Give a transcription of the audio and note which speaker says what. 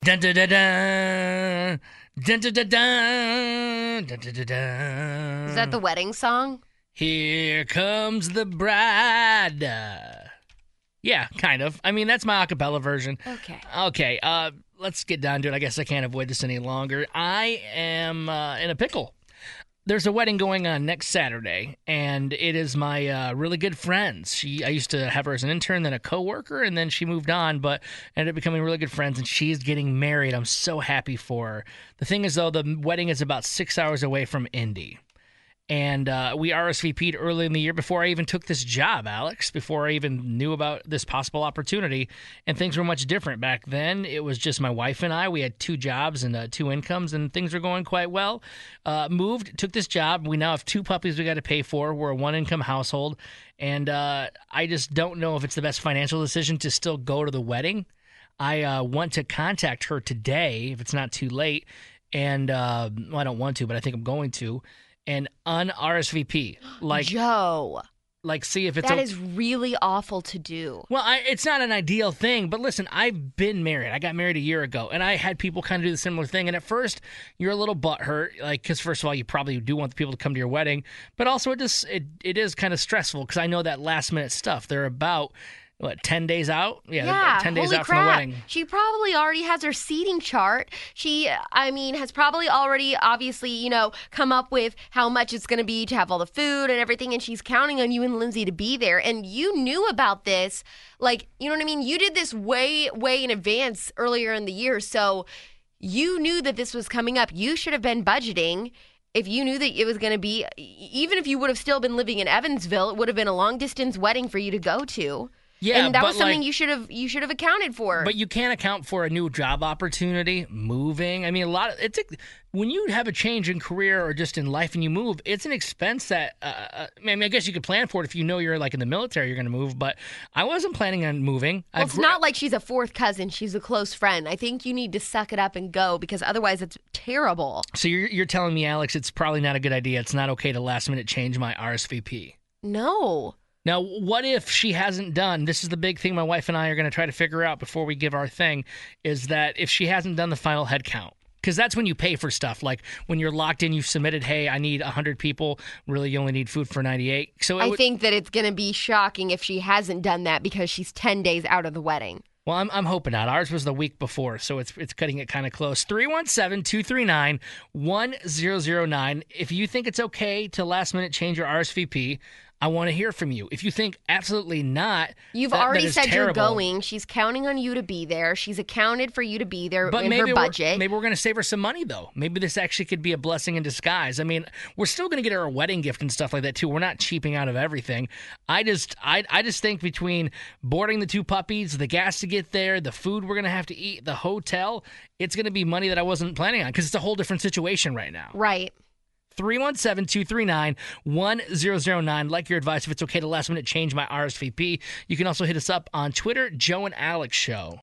Speaker 1: Dun, dun, dun, dun. Dun, dun, dun, dun. Dun, dun, dun,
Speaker 2: Is that the
Speaker 1: dun.
Speaker 2: wedding song?
Speaker 1: Here comes the bride. Yeah, kind of. I mean, that's my acapella version.
Speaker 2: Okay.
Speaker 1: Okay, let's get down to it. I guess I can't avoid this any longer. I am in a pickle. There's a wedding going on next Saturday, and it is my really good friends. I used to have her as an intern, then a coworker, and then she moved on, but ended up becoming really good friends. And she's getting married. I'm so happy for her. The thing is, though, the wedding is about 6 hours away from Indy. And we RSVP'd early in the year before I even took this job, Alex, before I even knew about this possible opportunity. And things were much different back then. It was just my wife and I. We had two jobs and two incomes, and things were going quite well. Moved, took this job. We now have two puppies we got to pay for. We're a one-income household. And I just don't know if it's the best financial decision to still go to the wedding. I want to contact her today, if it's not too late. And well, I don't want to, but I think I'm going to. And un-RSVP.
Speaker 2: Joe,
Speaker 1: See if it's...
Speaker 2: that is really awful to do.
Speaker 1: Well, it's not an ideal thing, but listen, I've been married. I got married a year ago, and I had people kind of do the similar thing. And at first, you're a little butthurt, because first of all, you probably do want the people to come to your wedding, but also it is kind of stressful because I know that last-minute stuff. They're about... 10 days out? Yeah,
Speaker 2: Yeah,
Speaker 1: 10 days
Speaker 2: holy
Speaker 1: out
Speaker 2: crap.
Speaker 1: from the wedding.
Speaker 2: She probably already has her seating chart. She, has probably already, obviously, come up with how much it's going to be to have all the food and everything, and she's counting on you and Lindsay to be there. And you knew about this, you know what I mean? You did this way, way in advance earlier in the year, so you knew that this was coming up. You should have been budgeting. If you knew that it was going to be, even if you would have still been living in Evansville, it would have been a long-distance wedding for you to go to.
Speaker 1: Yeah,
Speaker 2: and that
Speaker 1: but
Speaker 2: was something you should have accounted for.
Speaker 1: But you can't account for a new job opportunity, moving. I mean, when you have a change in career or just in life and you move, it's an expense that. I guess you could plan for it if you know you're in the military, you're going to move. But I wasn't planning on moving.
Speaker 2: Well, it's not like she's a fourth cousin; she's a close friend. I think you need to suck it up and go because otherwise, it's terrible.
Speaker 1: So you're telling me, Alex, it's probably not a good idea. It's not okay to last minute change my RSVP.
Speaker 2: No.
Speaker 1: Now, what if she hasn't done, this is the big thing my wife and I are going to try to figure out before we give our thing, is that if she hasn't done the final head count, because that's when you pay for stuff. Like when you're locked in, you've submitted, hey, I need 100 people. Really, you only need food for 98. So
Speaker 2: I think that it's going to be shocking if she hasn't done that because she's 10 days out of the wedding.
Speaker 1: Well, I'm hoping not. Ours was the week before, so it's cutting it kind of close. 317-239-1009. If you think it's okay to last minute change your RSVP, I want to hear from you. If you think absolutely not,
Speaker 2: you've
Speaker 1: that
Speaker 2: already
Speaker 1: is
Speaker 2: said
Speaker 1: terrible.
Speaker 2: You're going. She's counting on you to be there. She's accounted for you to be there
Speaker 1: but
Speaker 2: in her budget.
Speaker 1: Maybe we're going to save her some money, though. Maybe this actually could be a blessing in disguise. I mean, we're still going to get her a wedding gift and stuff like that, too. We're not cheaping out of everything. I just think between boarding the two puppies, the gas to get there, the food we're going to have to eat, the hotel, it's going to be money that I wasn't planning on because it's a whole different situation right now.
Speaker 2: Right.
Speaker 1: 317-239-1009. Like your advice if it's okay to last minute change my RSVP. You can also hit us up on Twitter, Joe and Alex Show.